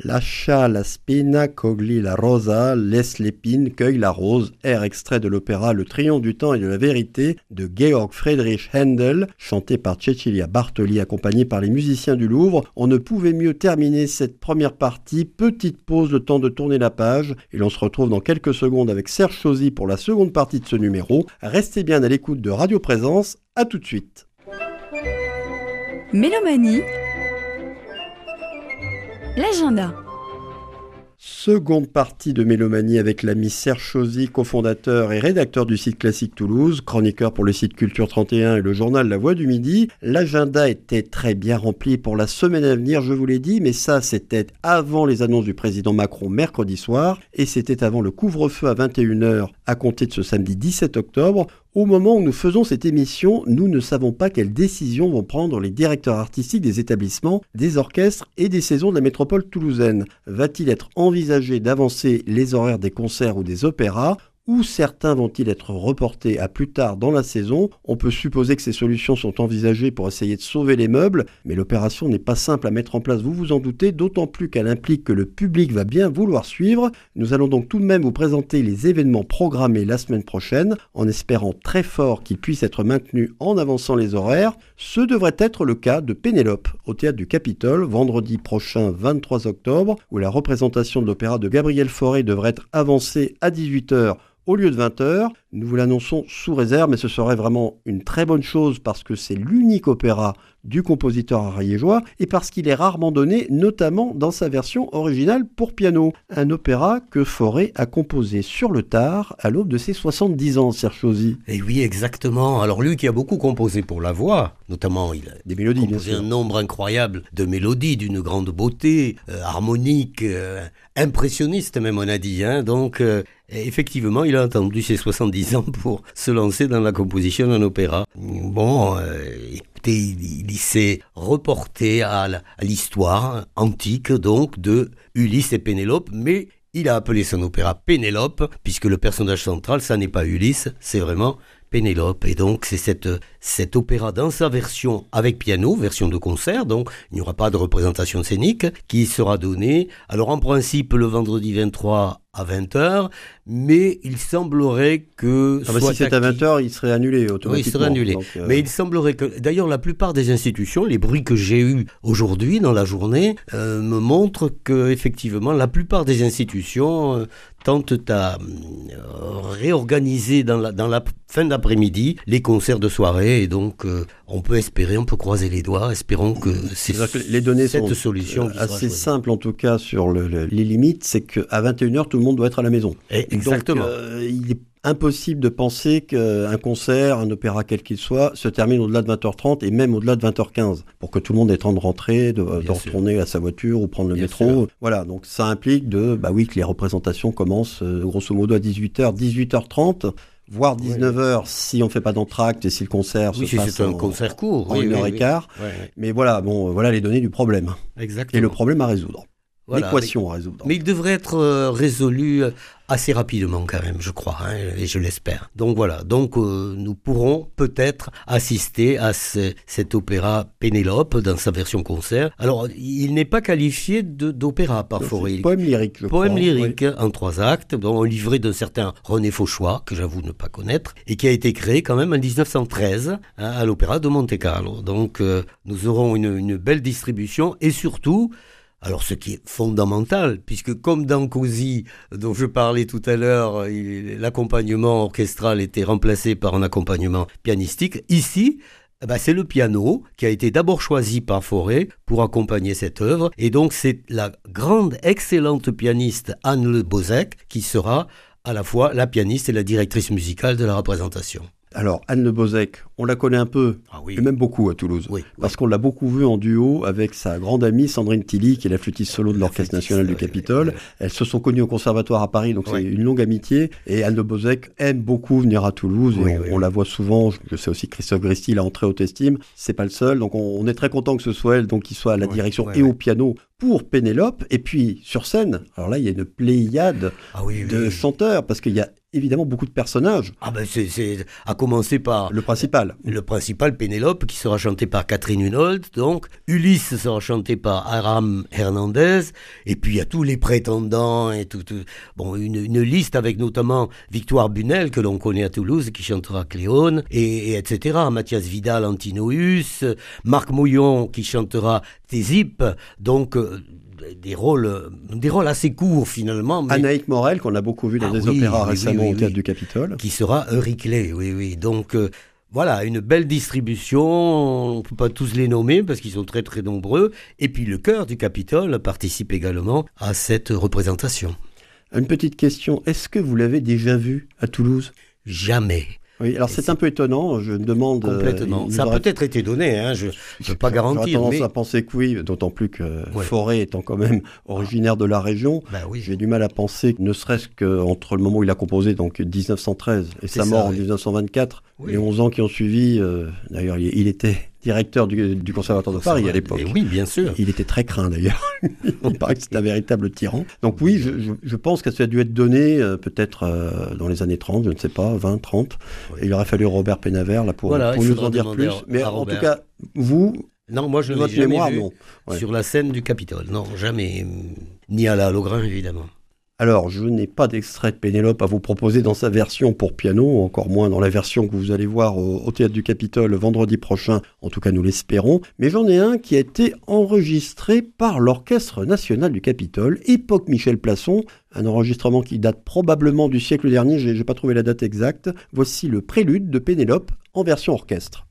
Lascia la spina, cogli la rosa, laisse l'épine, cueille la rose, air extrait de l'opéra Le Triomphe du temps et de la vérité de Georg Friedrich Händel, chanté par Cecilia Bartoli, accompagné par les musiciens du Louvre. On ne pouvait mieux terminer cette première partie. Petite pause, le temps de tourner la page, et l'on se retrouve dans quelques secondes avec Serge Chauzy pour la seconde partie de ce numéro. Restez bien à l'écoute de Radio Présence, à tout de suite. Mélomanie, l'agenda. Seconde partie de Mélomanie avec l'ami Serge Chauzy, cofondateur et rédacteur du site Classique Toulouse, chroniqueur pour le site Culture trente et un et le journal La Voix du Midi. L'agenda était très bien rempli pour la semaine à venir, je vous l'ai dit, mais ça c'était avant les annonces du président Macron mercredi soir et c'était avant le couvre-feu à vingt et une heures à compter de ce samedi dix-sept octobre. Au moment où nous faisons cette émission, nous ne savons pas quelles décisions vont prendre les directeurs artistiques des établissements, des orchestres et des saisons de la métropole toulousaine. Va-t-il être envisagé d'avancer les horaires des concerts ou des opéras ? Ou certains vont-ils être reportés à plus tard dans la saison ? On peut supposer que ces solutions sont envisagées pour essayer de sauver les meubles, mais l'opération n'est pas simple à mettre en place, vous vous en doutez, d'autant plus qu'elle implique que le public va bien vouloir suivre. Nous allons donc tout de même vous présenter les événements programmés la semaine prochaine, en espérant très fort qu'ils puissent être maintenus en avançant les horaires. Ce devrait être le cas de Pénélope, au Théâtre du Capitole, vendredi prochain vingt-trois octobre, où la représentation de l'opéra de Gabriel Fauré devrait être avancée à dix-huit heures au lieu de vingt heures. Nous vous l'annonçons sous réserve, mais ce serait vraiment une très bonne chose parce que c'est l'unique opéra du compositeur ariégeois et parce qu'il est rarement donné, notamment dans sa version originale pour piano. Un opéra que Fauré a composé sur le tard à l'aube de ses soixante-dix ans, Serge Chauzy. Et oui, exactement. Alors lui qui a beaucoup composé pour la voix, notamment il a des mélodies, composé un nombre incroyable de mélodies d'une grande beauté, euh, harmonique, euh, impressionniste même on a dit. Hein. Donc euh, effectivement, il a attendu ses soixante-dix ans pour se lancer dans la composition d'un opéra. Bon, euh, écoutez, il, il s'est reporté à, la, à l'histoire antique donc de Ulysse et Pénélope, mais il a appelé son opéra Pénélope, puisque le personnage central, ça n'est pas Ulysse, c'est vraiment Pénélope. Et donc c'est cette, cet opéra dans sa version avec piano, version de concert, donc il n'y aura pas de représentation scénique, qui sera donnée, alors en principe le vendredi vingt-trois à vingt heures, mais il semblerait que... Ah bah si c'est à vingt heures, il serait annulé automatiquement. Oui, il serait annulé. Donc, euh... Mais il semblerait que... D'ailleurs, la plupart des institutions, les bruits que j'ai eus aujourd'hui dans la journée, euh, me montrent que effectivement, la plupart des institutions euh, tentent à euh, réorganiser dans la, dans la fin d'après-midi les concerts de soirée. Et donc, euh, on peut espérer, on peut croiser les doigts, espérons que c'est que les données cette sont solution assez simples en tout cas sur le, le, les limites, c'est qu'à vingt et une heures, tout le monde doit être à la maison. Et exactement. Donc, euh, il est impossible de penser qu'un concert, un opéra quel qu'il soit, se termine au-delà de vingt heures trente et même au-delà de vingt heures quinze, pour que tout le monde ait le temps de rentrer, de, de retourner à sa voiture ou prendre le Bien métro. Sûr. Voilà, donc ça implique de, bah oui, que les représentations commencent euh, grosso modo à dix-huit heures, dix-huit heures trente, voire dix-neuf heures oui. si on ne fait pas d'entracte et si le concert oui, se si passe c'est un en, concert court, en oui, une oui, heure oui. et quart. Oui, oui. Mais voilà, bon, voilà les données du problème. Exactement. Et le problème à résoudre. Voilà, L'équation mais, à résoudre. Mais il devrait être euh, résolu assez rapidement quand même, je crois, hein, et je l'espère. Donc voilà, donc euh, nous pourrons peut-être assister à ce, cet opéra Pénélope dans sa version concert. Alors, il n'est pas qualifié de, d'opéra par Fauré. Poème lyrique, je Poème crois. lyrique oui. en trois actes, dont un livret d'un certain René Fauchois, que j'avoue ne pas connaître, et qui a été créé quand même en dix-neuf cent treize hein, à l'Opéra de Monte-Carlo. Donc, euh, nous aurons une, une belle distribution et surtout... Alors, ce qui est fondamental, puisque comme dans Così, dont je parlais tout à l'heure, il, l'accompagnement orchestral était remplacé par un accompagnement pianistique, ici, eh ben, c'est le piano qui a été d'abord choisi par Fauré pour accompagner cette œuvre. Et donc, c'est la grande, excellente pianiste Anne Le Bozec qui sera à la fois la pianiste et la directrice musicale de la représentation. Alors, Anne Le Bozec, on la connaît un peu, ah oui. et même beaucoup à Toulouse, oui, parce oui. qu'on l'a beaucoup vue en duo avec sa grande amie Sandrine Tilly, qui est la flûtiste solo de l'Orchestre national du Capitole. Oui, oui. Elles se sont connues au conservatoire à Paris, donc oui. c'est une longue amitié. Et Anne Le Bozec aime beaucoup venir à Toulouse, oui, et on, oui, on oui. la voit souvent. Je sais aussi que Christophe Gristy l'a en très haute estime. C'est pas le seul, donc on, on est très content que ce soit elle, donc qui soit à la oui, direction oui, et oui. au piano pour Pénélope. Et puis sur scène, alors là, il y a une pléiade ah, oui, de oui. chanteurs, parce qu'il y a évidemment beaucoup de personnages. Ah ben c'est, c'est à commencer par le principal. Le principal, Pénélope, qui sera chanté par Catherine Hunold, donc. Ulysse sera chanté par Aram Hernandez. Et puis il y a tous les prétendants et tout. tout bon, une, une liste avec notamment Victoire Bunel, que l'on connaît à Toulouse, qui chantera Cléone, et, et et cetera. Mathias Vidal, Antinoüs, Marc Mouillon, qui chantera Thésip. Donc. Euh, Des rôles, des rôles assez courts finalement. Mais... Anaïk Morel, qu'on a beaucoup vu dans ah, des oui, opéras oui, récemment oui, oui, au Théâtre oui. du Capitole. Qui sera Euryclée, oui, oui. Donc euh, voilà, une belle distribution. On ne peut pas tous les nommer parce qu'ils sont très très nombreux. Et puis le chœur du Capitole participe également à cette représentation. Une petite question, est-ce que vous l'avez déjà vu à Toulouse ? Jamais. Oui, alors c'est, c'est un peu étonnant, je me demande... Complètement. Euh, Ça a aurait... peut-être été donné, hein, je ne peux pas garantir. J'aurais tendance mais... à penser que oui, d'autant plus que ouais. Fauré étant quand même originaire de la région, bah oui. j'ai du mal à penser, ne serait-ce qu'entre le moment où il a composé, donc dix-neuf cent treize, et c'est sa mort ça, en oui. dix-neuf cent vingt-quatre, oui. les onze ans qui ont suivi, euh, d'ailleurs il, il était directeur du, du Conservatoire de Paris à l'époque. Et oui, bien sûr. Il était très craint d'ailleurs, il paraît que c'était un véritable tyran. Donc oui, je, je, je pense que ça a dû être donné euh, peut-être euh, dans les années trente, je ne sais pas, vingt, trente, oui. et il aurait fallu Robert Pénavert là, pour, voilà, pour nous en dire plus. Mais en Robert. tout cas, vous... Non, moi je ne l'ai jamais mémoire, vu non. Ouais. Sur la scène du Capitole. Non, jamais. Ni à la Logrin, évidemment. Alors, je n'ai pas d'extrait de Pénélope à vous proposer dans sa version pour piano, encore moins dans la version que vous allez voir au, au Théâtre du Capitole vendredi prochain, en tout cas nous l'espérons, mais j'en ai un qui a été enregistré par l'Orchestre National du Capitole, époque Michel Plasson, un enregistrement qui date probablement du siècle dernier, je n'ai pas trouvé la date exacte. Voici le prélude de Pénélope en version orchestre.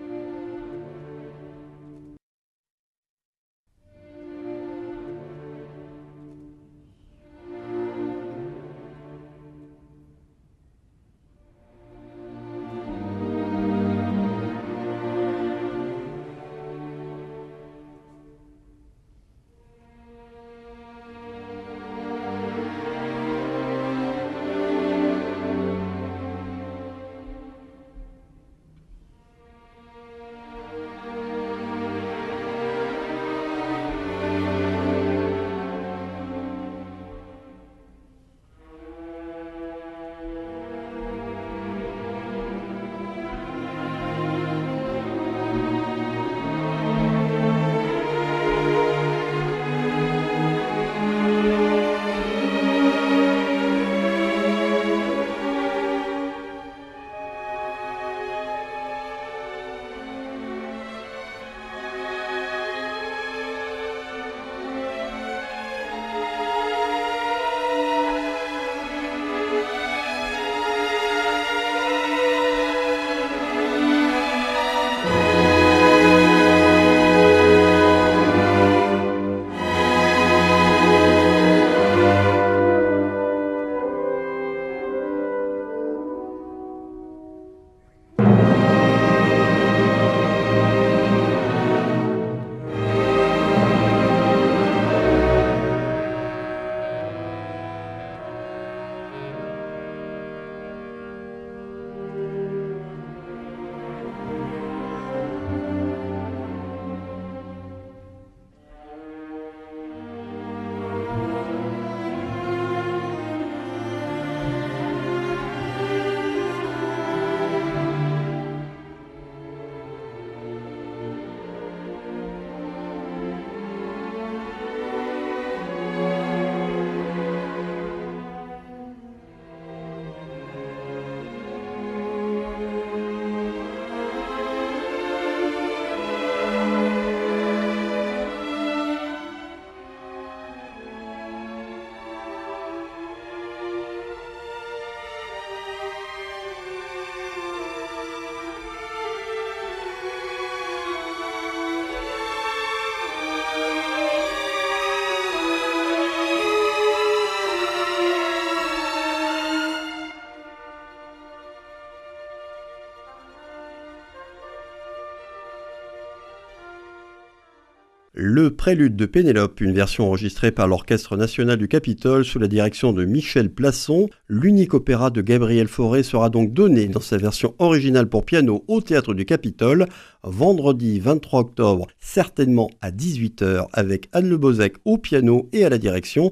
Le prélude de Pénélope, une version enregistrée par l'Orchestre National du Capitole sous la direction de Michel Plasson. L'unique opéra de Gabriel Fauré sera donc donné dans sa version originale pour piano au Théâtre du Capitole, vendredi vingt-trois octobre, certainement à dix-huit heures, avec Anne Le Bozec au piano et à la direction.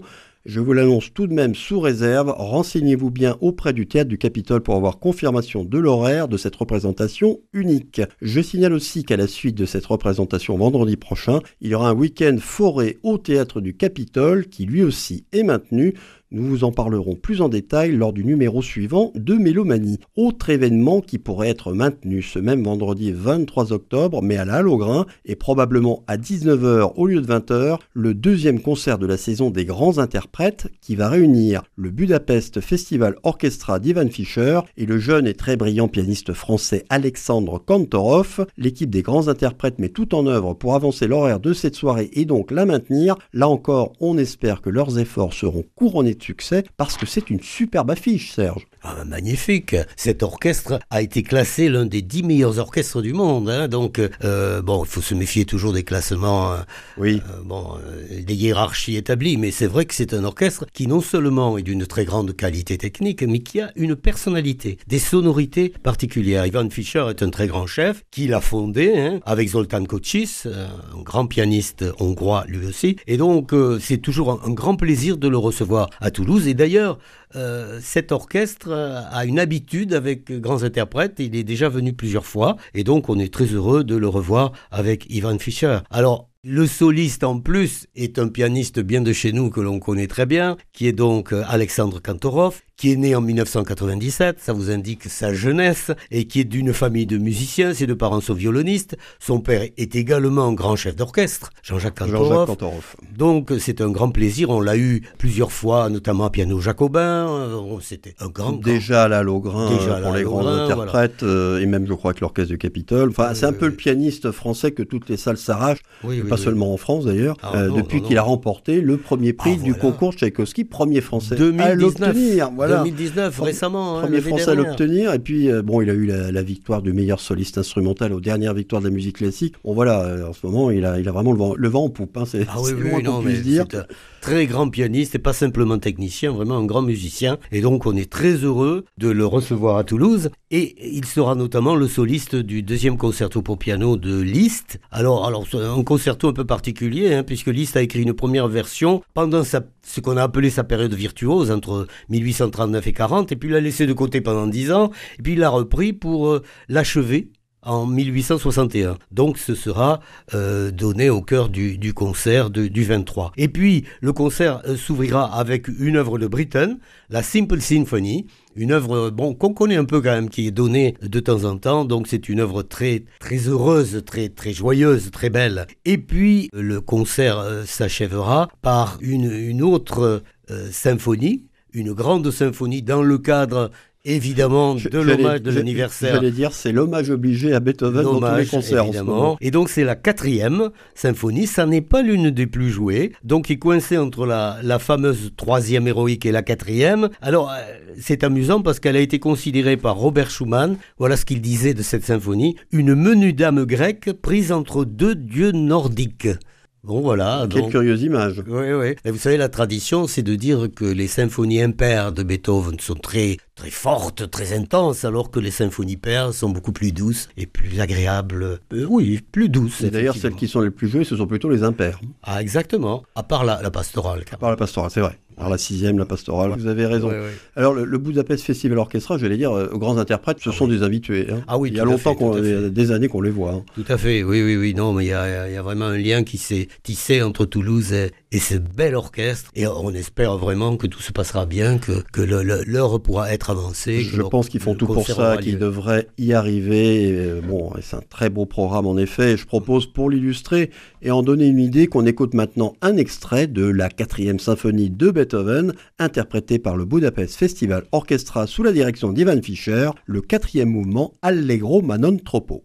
Je vous l'annonce tout de même sous réserve, renseignez-vous bien auprès du Théâtre du Capitole pour avoir confirmation de l'horaire de cette représentation unique. Je signale aussi qu'à la suite de cette représentation vendredi prochain, il y aura un week-end forêt au Théâtre du Capitole qui lui aussi est maintenu. Nous vous en parlerons plus en détail lors du numéro suivant de Mélomanie. Autre événement qui pourrait être maintenu ce même vendredi vingt-trois octobre, mais à la Halle aux Grains, et probablement à dix-neuf heures au lieu de vingt heures, le deuxième concert de la saison des grands interprètes qui va réunir le Budapest Festival Orchestra d'Ivan Fischer et le jeune et très brillant pianiste français Alexandre Kantorov. L'équipe des grands interprètes met tout en œuvre pour avancer l'horaire de cette soirée et donc la maintenir. Là encore, on espère que leurs efforts seront couronnés de succès parce que c'est une superbe affiche, Serge. Ah, magnifique. Cet orchestre a été classé l'un des dix meilleurs orchestres du monde. Hein. Donc, euh, bon, il faut se méfier toujours des classements, euh, oui. euh, bon, euh, des hiérarchies établies. Mais c'est vrai que c'est un orchestre qui non seulement est d'une très grande qualité technique, mais qui a une personnalité, des sonorités particulières. Ivan Fischer est un très grand chef qui l'a fondé hein, avec Zoltán Kocsis, un grand pianiste hongrois lui aussi. Et donc, euh, c'est toujours un, un grand plaisir de le recevoir à Toulouse. Et d'ailleurs, Euh, cet orchestre a une habitude avec grands interprètes, il est déjà venu plusieurs fois et donc on est très heureux de le revoir avec Ivan Fischer. Alors le soliste en plus est un pianiste bien de chez nous que l'on connaît très bien, qui est donc Alexandre Kantorov, qui est né en dix-neuf cent quatre-vingt-dix-sept, ça vous indique sa jeunesse, et qui est d'une famille de musiciens, ses deux parents sont violonistes, son père est également grand chef d'orchestre, Jean-Jacques Kantorov. Jean-Jacques Kantorov. Donc c'est un grand plaisir, on l'a eu plusieurs fois, notamment à piano jacobin, c'était un grand... Déjà à la Halle aux Grains pour les grands Grain, interprètes, voilà. euh, et même je crois avec l'orchestre du Capitole. Enfin, euh, c'est un peu euh, le pianiste français que toutes les salles s'arrachent, oui, oui, pas oui. seulement en France d'ailleurs, ah, euh, non, depuis non, qu'il non. a remporté le premier prix ah, du voilà. concours Tchaïkovski, premier français deux mille dix-neuf, à l'obtenir. Voilà. deux mille dix-neuf, récemment. Premier hein, français à l'obtenir, et puis euh, bon, il a eu la, la victoire du meilleur soliste instrumental aux dernières victoires de la musique classique. Bon voilà, euh, en ce moment, il a, il a vraiment le vent, le vent en poupe, hein, c'est, ah, oui, c'est oui, le moins non, qu'on puisse dire. C'est un très grand pianiste, et pas simplement technicien, vraiment un grand musicien, et donc on est très heureux de le recevoir à Toulouse, et il sera notamment le soliste du deuxième concerto pour piano de Liszt. Alors, alors un concerto un peu particulier, hein, puisque Liszt a écrit une première version pendant sa, ce qu'on a appelé sa période virtuose, entre mille huit cent trente-neuf et quarante, et puis il l'a laissé de côté pendant dix ans, et puis il l'a repris pour euh, l'achever en mille huit cent soixante et un. Donc ce sera euh, donné au cœur du, du concert de, du vingt-trois. Et puis le concert euh, s'ouvrira avec une œuvre de Britten, la Simple Symphony, une œuvre bon, qu'on connaît un peu quand même, qui est donnée de temps en temps, donc c'est une œuvre très, très heureuse, très, très joyeuse, très belle. Et puis le concert euh, s'achèvera par une, une autre euh, symphonie, une grande symphonie dans le cadre évidemment de j'allais, l'hommage de l'anniversaire. J'allais dire, c'est l'hommage obligé à Beethoven dans tous les concerts évidemment. En ce moment. Et donc c'est la quatrième symphonie, ça n'est pas l'une des plus jouées, donc il est coincé entre la, la fameuse troisième héroïque et la quatrième. Alors c'est amusant parce qu'elle a été considérée par Robert Schumann, voilà ce qu'il disait de cette symphonie, une menue dame grecque prise entre deux dieux nordiques. Bon voilà. Quelle donc, curieuse image. Oui, oui. Et vous savez, la tradition, c'est de dire que les symphonies impaires de Beethoven sont très, très fortes, très intenses, alors que les symphonies paires sont beaucoup plus douces et plus agréables. Euh, oui, plus douces. Et d'ailleurs, celles qui sont les plus jouées, ce sont plutôt les impaires. Ah, exactement. À part la, la pastorale. À part la pastorale, c'est vrai. Alors la sixième, la pastorale, vous avez raison. Oui, oui. Alors le, le Budapest Festival Orchestra, j'allais dire, euh, aux grands interprètes, ce ah, sont oui. des habitués. Hein. Ah oui, il y a longtemps, fait, qu'on, il y a des années qu'on les voit. Hein. Tout à fait, oui, oui, oui. Non, mais il y a, il y a vraiment un lien qui s'est tissé entre Toulouse et, et ce bel orchestre. Et on espère vraiment que tout se passera bien, que, que le, le, l'heure pourra être avancée. Je pense qu'ils font tout pour ça, qu'ils devraient y arriver. Et, bon, c'est un très beau programme en effet. Je propose pour l'illustrer et en donner une idée qu'on écoute maintenant un extrait de la quatrième symphonie de Beethoven, interprété par le Budapest Festival Orchestra sous la direction d'Ivan Fischer, le quatrième mouvement Allegro ma non troppo.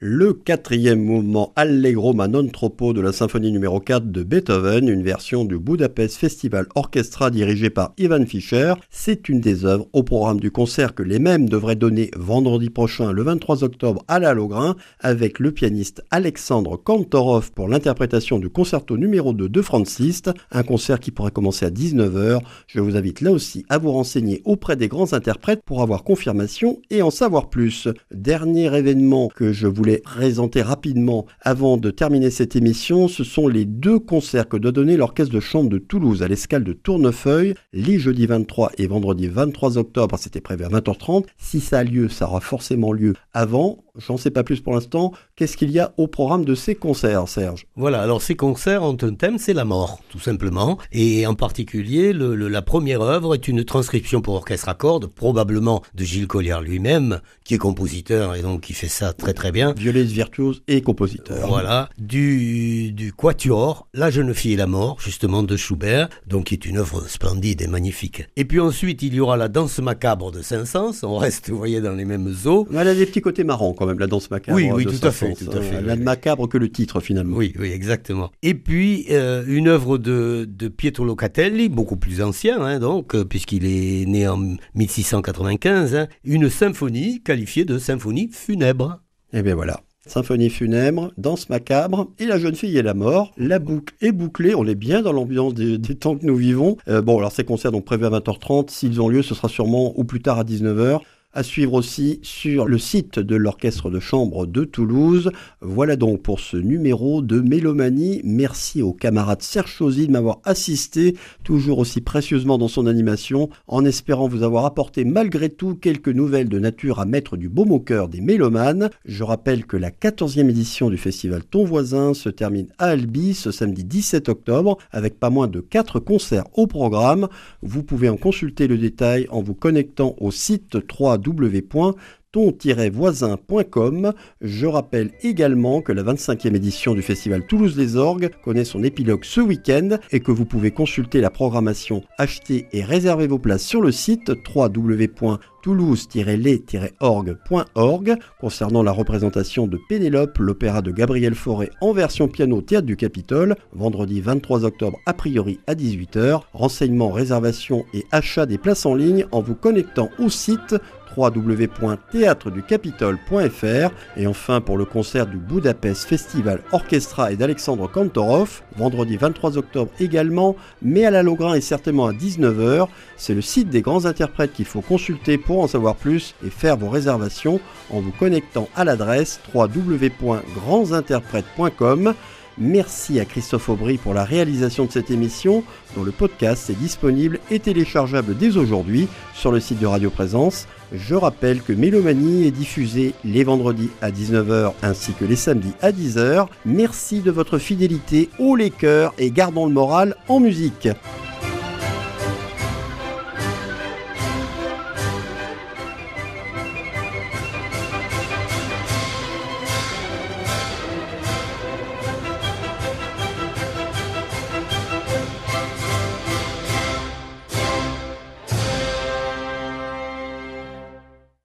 le quatrième mouvement Allegro ma non troppo de la symphonie numéro quatre de Beethoven, une version du Budapest Festival Orchestra dirigé par Ivan Fischer. C'est une des œuvres au programme du concert que les mêmes devraient donner vendredi prochain, le vingt-trois octobre, à la Lohengrin, avec le pianiste Alexandre Kantorov pour l'interprétation du concerto numéro deux de Franz Liszt, un concert qui pourrait commencer à dix-neuf heures. Je vous invite là aussi à vous renseigner auprès des grands interprètes pour avoir confirmation et en savoir plus. Dernier événement que je voulais présenter rapidement avant de terminer cette émission, ce sont les deux concerts que doit donner l'Orchestre de chambre de Toulouse à l'Escale de Tournefeuille, les jeudis vingt-trois et vendredi vingt-trois octobre, c'était prévu à vingt heures trente. Si ça a lieu, ça aura forcément lieu avant. J'en sais pas plus pour l'instant. Qu'est-ce qu'il y a au programme de ces concerts, Serge ? Voilà, alors ces concerts ont un thème, c'est la mort, tout simplement. Et en particulier, le, le, la première œuvre est une transcription pour orchestre à cordes, probablement de Gilles Colliard lui-même, qui est compositeur et donc qui fait ça très très bien. Violoniste virtuose et compositeur. Voilà, du, du Quatuor, La jeune fille et la mort, justement de Schubert, donc qui est une œuvre splendide et magnifique. Et puis ensuite, il y aura la danse macabre de Saint-Saëns, on reste, vous voyez, dans les mêmes eaux. Elle a des petits côtés marrants quand même, la danse macabre. Oui, oui, de tout à fait, tout à fait. Elle a de macabre que le titre finalement. Oui, oui, exactement. Et puis, euh, une œuvre de, de Pietro Locatelli, beaucoup plus ancien, hein, donc, euh, puisqu'il est né en mille six cent quatre-vingt-quinze, hein, une symphonie qualifiée de symphonie funèbre. Et bien voilà. Symphonie funèbre, danse macabre et la jeune fille et la mort. La boucle est bouclée, on est bien dans l'ambiance des, des temps que nous vivons. Euh, bon, alors ces concerts donc prévus à vingt heures trente, s'ils ont lieu, ce sera sûrement ou plus tard à dix-neuf heures. À suivre aussi sur le site de l'Orchestre de chambre de Toulouse. Voilà donc pour ce numéro de Mélomanie. Merci au camarade Serge Chauzy de m'avoir assisté, toujours aussi précieusement dans son animation, en espérant vous avoir apporté malgré tout quelques nouvelles de nature à mettre du baume au cœur des mélomanes. Je rappelle que la quatorzième édition du festival Ton Voisin se termine à Albi ce samedi dix-sept octobre, avec pas moins de quatre concerts au programme. Vous pouvez en consulter le détail en vous connectant au site w w w point ton tiret voisin point com. Je rappelle également que la vingt-cinquième édition du festival Toulouse les Orgues connaît son épilogue ce week-end et que vous pouvez consulter la programmation, acheter et réserver vos places sur le site w w w point toulouse tiret les tiret orgue point org. Concernant la représentation de Pénélope, l'opéra de Gabriel Fauré en version piano au Théâtre du Capitole, vendredi vingt-trois octobre a priori à dix-huit heures. Renseignements, réservations et achat des places en ligne en vous connectant au site w w w point théâtre du capitole point f r. Et enfin pour le concert du Budapest Festival Orchestra et d'Alexandre Kantorov, vendredi vingt-trois octobre également, mais à la Lohengrin et certainement à dix-neuf heures. C'est le site des grands interprètes qu'il faut consulter pour en savoir plus et faire vos réservations en vous connectant à l'adresse w w w point grands interprètes point com. Merci à Christophe Aubry pour la réalisation de cette émission, dont le podcast est disponible et téléchargeable dès aujourd'hui sur le site de Radio Présence. Je rappelle que Mélomanie est diffusée les vendredis à dix-neuf heures ainsi que les samedis à dix heures. Merci de votre fidélité, haut les cœurs et gardons le moral en musique.